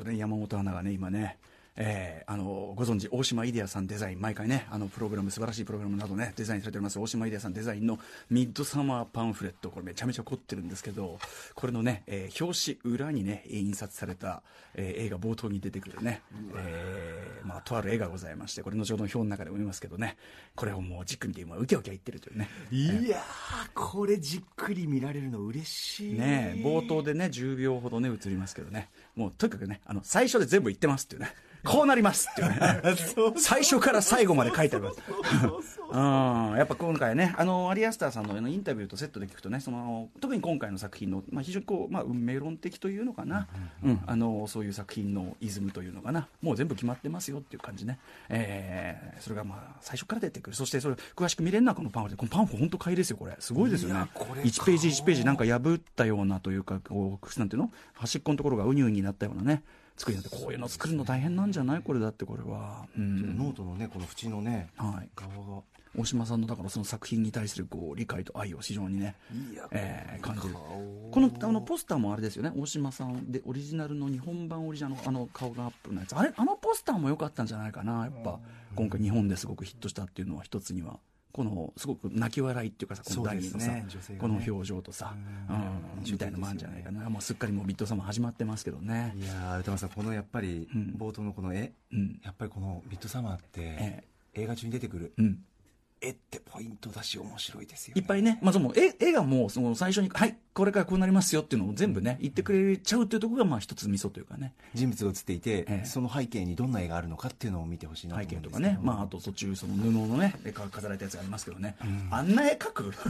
ね、山本アナがね今ね、ご存知大島イデアさんデザイン、毎回ねプログラム、素晴らしいプログラムなどねデザインされております大島イデアさんデザインのミッドサマーパンフレット、これめちゃめちゃ凝ってるんですけど、これのね、表紙裏にね印刷された、映画冒頭に出てくるね、とある絵がございまして、これ後ほどの表の中でも見ますけどね、これをもうじっくり見て今ウキウキ言ってるというね。 いやこれじっくり見られるの嬉しいね。冒頭でね10秒ほどね映りますけどね、もうとにかくね最初で全部言ってますっていうね、こうなりますっていうね最初から最後まで書いてありますやっぱ今回ねアリアスターさんのインタビューとセットで聞くとね、特に今回の作品の、非常にこう、運命論的というのかな、そういう作品のイズムというのかな、もう全部決まってますよっていう感じね、それが最初から出てくる。そしてそれ詳しく見れるのはこのパンフレット。このパンフ本当買いですよ、これすごいですよね。1ページ1ページなんか破ったようなというか、こうなんていうの、端っこのところがウニウニになったようなね作りになって、こういうの作るの大変なんじゃない、これだってこれは、 ノートのねこの縁のね、側が大島さんのだからその作品に対するこう理解と愛を非常にね、感じる。このポスターもあれですよね、大島さんでオリジナルの日本版オリジナルの顔がアップのやつ、あのポスターも良かったんじゃないかな。やっぱ今回日本ですごくヒットしたっていうのは一つにはこのすごく泣き笑いっていうかさ、この第二のさ、この表情とさ、みたいなのもあるんじゃないかな。もうすっかりもうビット様始まってますけどね。 いや歌丸さん、このやっぱり冒頭のこの絵、やっぱりこのビットサマーって映画中に出てくる絵ってポイントだし面白いですよね。 いっぱいね、その絵がもうその最初にはいこれからこうなりますよっていうのを全部ね言ってくれちゃうというところが一つミソというかね、 人物が写っていて、その背景にどんな絵があるのかっていうのを見てほしいなと思うんですけど、 背景とかね、あと途中その布のね絵飾られたやつがありますけどね、あんな絵描く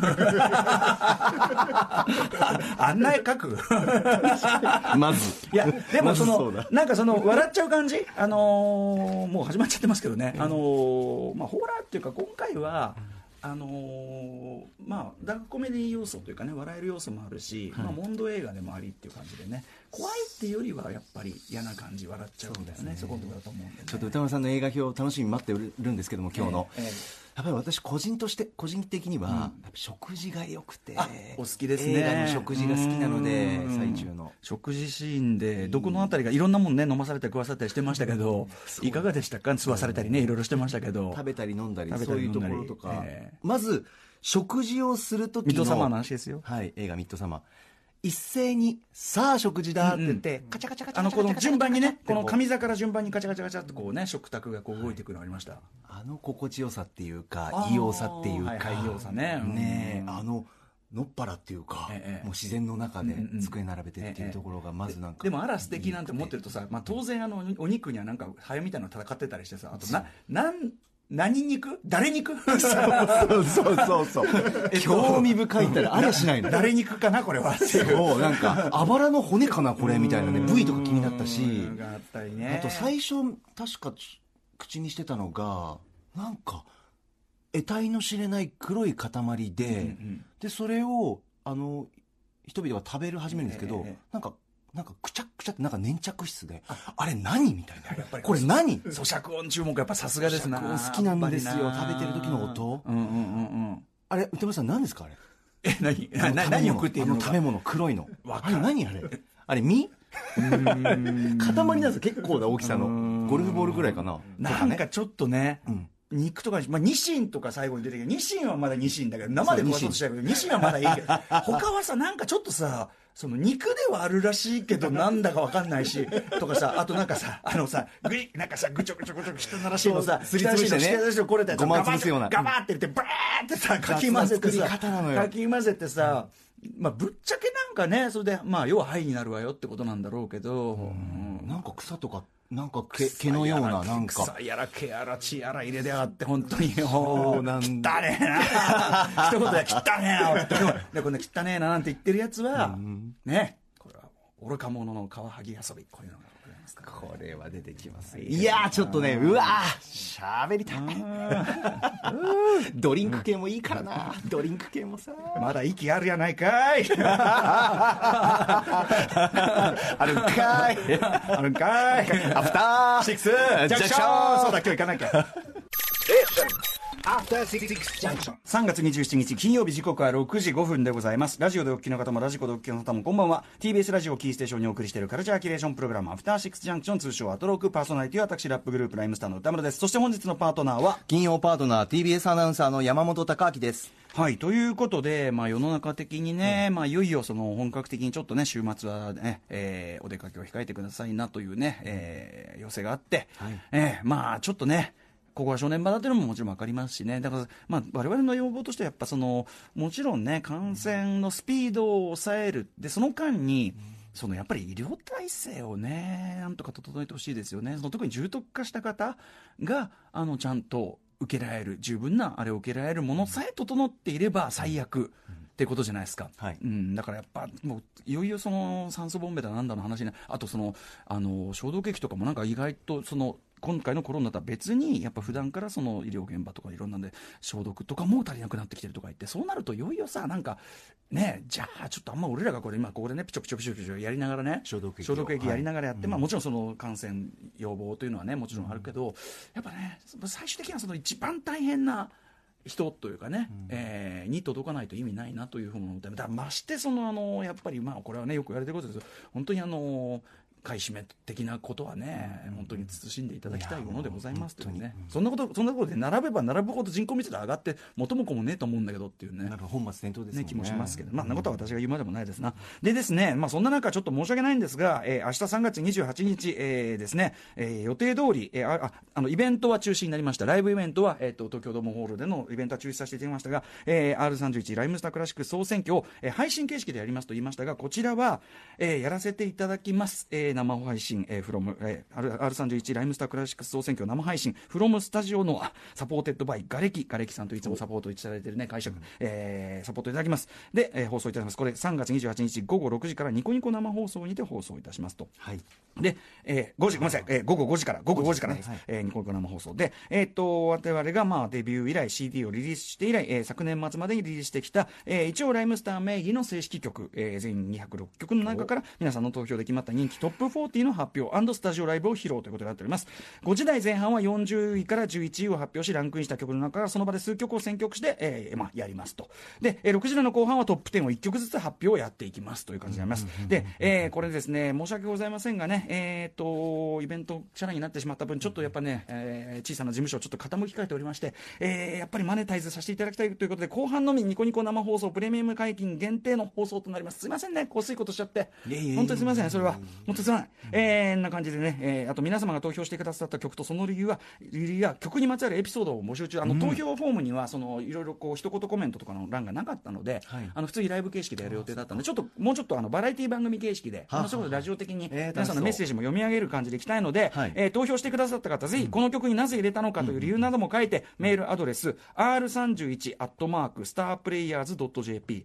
あんな絵描くまずいやでもなんか笑っちゃう感じ、もう始まっちゃってますけどね、ホラーっていうか今回はダークコメディ要素というかね、笑える要素もあるし、モンド映画でもありっていう感じでね、怖いっていうよりはやっぱり嫌な感じ、笑っちゃうんだよね、そこだと思うんでね。 ちょっと歌丸さんの映画表を楽しみに待ってるんですけども、今日の、やっぱり私個人的には、やっぱ食事が良くて、 お好きですね。 映画の食事が好きなので、最中の食事シーンでどこのあたりがいろんなもんね飲まされたり食わされたりしてましたけど、いかがでしたか。吸わされたりね、いろいろしてましたけど、 食べたり飲んだりそういうところとか、まず食事をするときのミッドサマーの話ですよ。 映画ミッドサマー、一斉にさあ食事だって言って、カチャカチャカチャこの順番にね、この上座から順番にカチャカチャカチャってこうね、食卓がこう動いてくるのありました。 心地よさっていうか異様さっていうか、 異様さね、 のっぱらっていうか、もう自然の中で机並べてっていうところがまずなんか、 でもあら素敵なんて思ってるとさ、当然お肉にはなんかハエみたいなの戦ってたりしてさ、あと何肉誰肉そう興味深いったらあれしないの誰肉かなこれは、 そうなんかあばらの骨かなこれみたいなね、部位とか気になったし、あと最初確か口にしてたのがなんか得体の知れない黒い塊で、でそれを人々が食べ始めるんですけど、なんかくちゃくちゃってなんか粘着質で、あれ何みたいな、やっぱりこれ何、 咀嚼音注目やっぱさすがですな。 咀嚼音好きなんですよ、食べてる時の音。あれ歌丸さん何ですかあれ。 何を食っているのか。 食べ物黒いの、あれ何あれ、あれ身塊なんですよ、結構な大きさのゴルフボールぐらいかな。 なんかちょっとね、肉とか、ニシンとか最後に出てきて、ニシンはまだニシンだけど、生で食わそうとしたけど、ニシンはまだいいけど、他はさ、なんかちょっとさ、その肉ではあるらしいけど、なんだかわかんないし、とかさ、あとなんかさ、なんかさ、ぐちょぐちょ汚らしいのさ、 すりつぶしてね、 これだよ、 ごまつぶすような。 ガバーって言って、バーってさ、かき混ぜてさ、ぶっちゃけなんかね、それで、要は肺になるわよってことなんだろうけど、 なんか草とか、なんか毛のような、なんか草やら毛やら血やら入れてあって、本当に汚ねえな一言で汚ねえなでこの汚ねえななんて言ってるやつはね、これは愚か者のカワハギ遊び、こういうのがございますから、 これは出てきます。いやちょっとね、うわ喋りたいドリンク系もいいからな、ドリンク系もさ、 まだ息あるやないかいあるんかいあるんかい、 アフター 6ジャンクション、そうだ今日行かなきゃ 3月27日金曜日、時刻は6時5分でございます。ラジオでお聞きの方もラジコでお聞きの方もこんばんは。 TBS ラジオキーステーションにお送りしているカルチャーキュレーションプログラム、アフターシックスジャンクション、通称アトローク。パーソナリティは私、ラップグループライムスターの歌村です。そして本日のパートナーは金曜パートナー TBS アナウンサーの山本貴明です。 はい、ということで、世の中的にね、いよいよその本格的にちょっとね、週末はね、我出かけを控えてくださいなというね、要請があって、ちょっとね、ここは正念場だというのももちろん分かりますしね。だから、我々の要望としてはやっぱもちろんね、感染のスピードを抑える。で、その間に、やっぱり医療体制をね、なんとか整えてほしいですよね。特に重篤化した方が、ちゃんと受けられる、十分なあれを受けられるものさえ整っていれば最悪。ってことじゃないですか、だからやっぱもういよいよ酸素ボンベだなんだの話に、あと消毒液とかもなんか意外と今回のコロナとは別にやっぱ普段から医療現場とかいろんなんで消毒とかも足りなくなってきてるとか言って、そうなるといよいよさ、なんかね、じゃあちょっとあんま俺らが今ここでねピチョピチョやりながらね、消毒液やりながらやって、もちろん感染予防というのはねもちろんあるけど、やっぱね最終的には一番大変な人というかね、に届かないと意味ないなというふうに思って、だましてやっぱりこれはねよく言われてることです。本当に買い占め的なことはね、本当に慎んでいただきたいものでございますというね、そんなことで並べば並ぶほど人口密度上がって元も子もねえと思うんだけどっていうね、 本末転倒ですね、 気もしますけど、そんなことは私が言うまでもないですな。でですね、そんな中ちょっと申し訳ないんですが、明日3月28日、ですね、予定通り、イベントは中止になりました。ライブイベントは、東京ドームホールでのイベントは中止させていただきましたが、R31 ライムスタークラシック総選挙を、配信形式でやりますと言いましたが、こちらは、やらせていただきます。生配信、from R31 ライムスタークラシック総選挙生配信 from スタジオのサポーテッドバイガレキさんといつもサポートいただいているね会社、サポートいただきます。で、放送いたします。これ3月28日午後6時からニコニコ生放送にて放送いたしますと。で、5時ごめんなさい、午後5時からです、ニコニコ生放送で、我々がデビュー以来 CD をリリースして以来、昨年末までにリリースしてきた、一応ライムスター名義の正式曲、全206曲の中から皆さんの投票で決まった人気トップ40の発表&スタジオライブを披露ということになっております。5時台前半は40位から11位を発表し、ランクインした曲の中からその場で数曲を選曲して、やりますと。で、6時台の後半はトップ10を1曲ずつ発表をやっていきますという感じになります。で、これですね、申し訳ございませんがね、イベント社内になってしまった分ちょっとやっぱね、小さな事務所をちょっと傾き変えておりまして、やっぱりマネタイズさせていただきたいということで、後半のみニコニコ生放送プレミアム解禁限定の放送となります。すいませんね、こうすいことしちゃって、本当にすいません、それは本当にすいません。な感じでね、あと皆様が投票してくださった曲とその理由や曲にまつわるエピソードを募集中。投票フォームにはいろいろ一言コメントとかの欄がなかったので、普通にライブ形式でやる予定だったので、もうちょっとバラエティ番組形式でそういうことラジオ的に皆さんのメッセージも読み上げる感じでいきたいので、投票してくださった方ぜひこの曲になぜ入れたのかという理由なども書いて、メールアドレス r31@starplayers.jp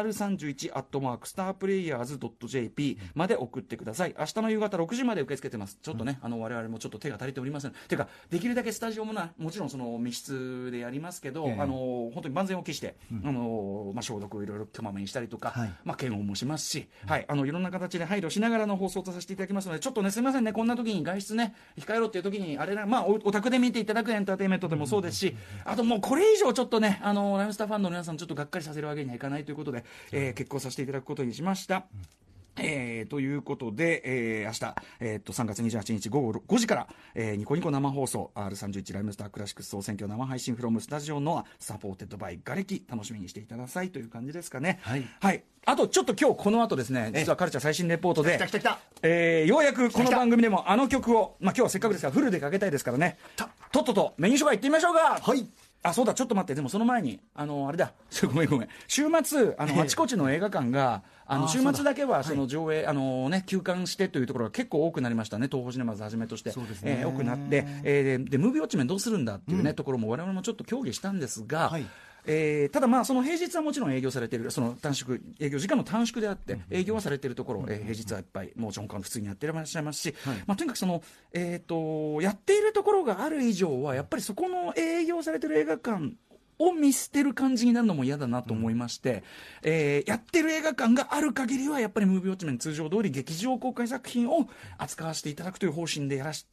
r31@starplayers.jp まで送ってください。明日の夕方6時まで受け付けてます。ちょっとね、我々もちょっと手が足りておりません。てかできるだけスタジオももちろん密室でやりますけど、本当に万全を期して、消毒をいろいろこまめにしたりとか、検温もしますし、いろんな形で配慮しながらの放送とさせていただきますので、ちょっとねすみませんね、こんな時に外出ね控えろっていう時にあれな、お宅で見ていただくエンターテインメントでもそうですし、あともうこれ以上ちょっとねライムスターファンの皆さんちょっとがっかりさせるわけにはいかないということで、決行させていただくことにしました。ということで、明日、3月28日午後5時から、ニコニコ生放送 R31 ライムスタークラシック総選挙生配信フロムスタジオのサポーテッドバイガレキ、楽しみにしていたださいという感じですかね。あとちょっと今日この後ですね、実はカルチャー最新レポートでようやくこの番組でもあの曲を、今日はせっかくですからフルでかけたいですからね、とっととメニュー紹介いってみましょうか。そうだ、ちょっと待って、でもその前にあれだごめん週末あちこちの映画館が週末だけは上映、休館してというところが結構多くなりましたね。東宝シネマズはじめとして、多くなって、でムービーウォッチメンどうするんだっていうね、ところも我々もちょっと協議したんですが、ただその平日はもちろん営業されている、その営業時間の短縮であって営業はされているところ、平日はいっぱいもちろん普通にやっていらっしゃいますし、とにかくやっているところがある以上はやっぱりそこの営業されている映画館を見捨てる感じになるのも嫌だなと思いまして、やってる映画館がある限りはやっぱりムービーウォッチメン通常通り劇場公開作品を扱わせていただくという方針でやらせて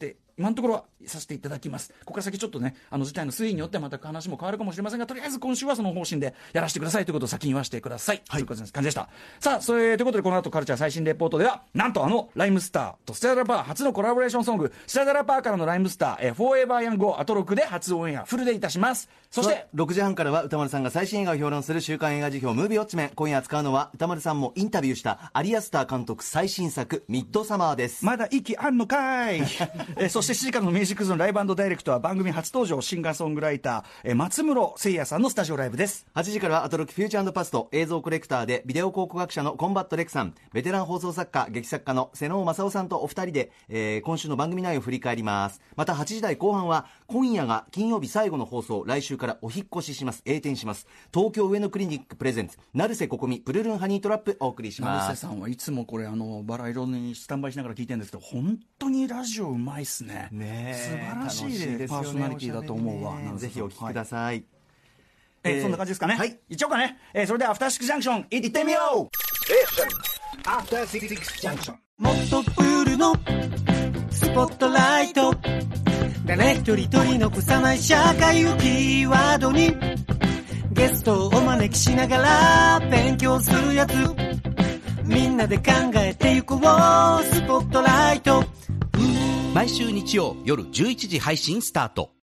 今のところはさせていただきます。ここから先ちょっとね、事態の推移によってまた話も変わるかもしれませんが、とりあえず今週はその方針でやらせてくださいということを先に言わせてください。という感じでした。さあ、ということでこの後カルチャー最新レポートでは、なんとライムスターとスチャダラパー初のコラボレーションソング、スチャダラパーからのライムスター、フォーエバーヤングをアトロクで初オンエアフルでいたします。そして 6時半からは歌丸さんが最新映画を評論する週刊映画辞表ムービーウォッチメン。今夜扱うのは歌丸さんもインタビューしたアリアスター監督最新作ミッドサマーです。 まだ息あんのかいそして7時からのミュージックゾーンライブ&ダイレクトは番組初登場シンガーソングライター、松室誠也さんのスタジオライブです。 8時からはアトロクフューチャー&パスト映像コレクターでビデオ考古学者のコンバットレクさん、ベテラン放送作家劇作家の瀬能正夫さんとお二人で、今週の番組内容を振り返ります。また8時台後半は今夜が金曜日最後の放送、来週からお引っ越しします。栄転します。東京上野クリニックプレゼンツ成瀬ここみプルルンハニートラップお送りします。 成瀬さんはいつもこれバラ色にスタンバイしながら聞いてるんですけど、本当にラジオうまいっすね。素晴らしいパーソナリティだと思うわ。 ぜひお聞きください。 そんな感じですかね。 はい。 一応かね。それではアフターシックスジャンクション行ってみよう。 アフターシックスジャンクション。もっとプールのスポットライト、誰一人取り残さない社会をキーワードにゲストをお招きしながら勉強するやつ、みんなで考えてゆこうスポットライト。 毎週日曜夜11時配信スタート。